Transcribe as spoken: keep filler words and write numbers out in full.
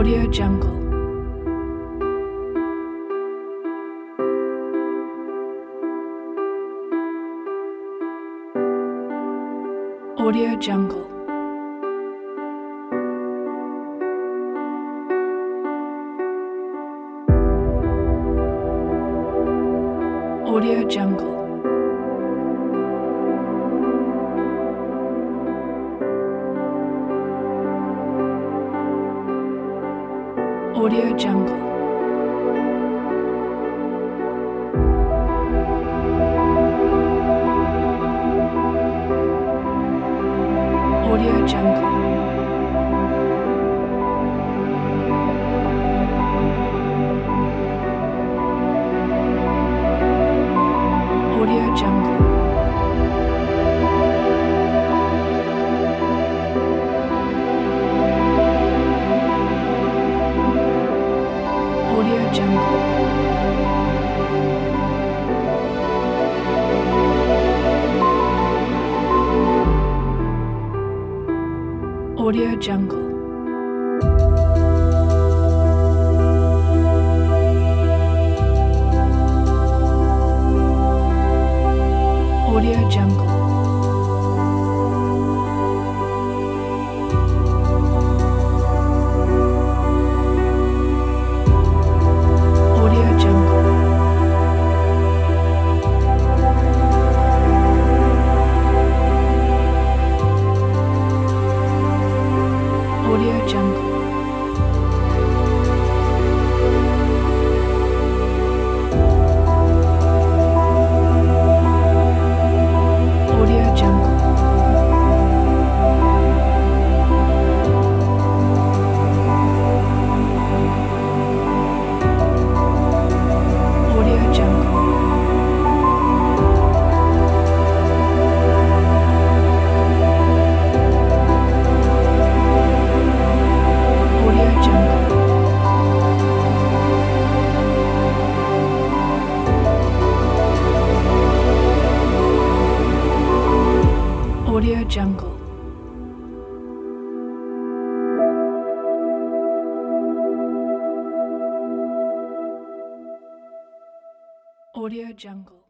Audio Jungle. Audio Jungle. Audio Jungle. Audio Jungle. Audio Jungle. Audio Jungle. Audio Jungle. Audio Jungle. Audio Jungle. Audio Jungle. Audio Jungle. Audio Jungle. Audio Jungle. Audio Jungle. Audio Jungle. Audio Jungle.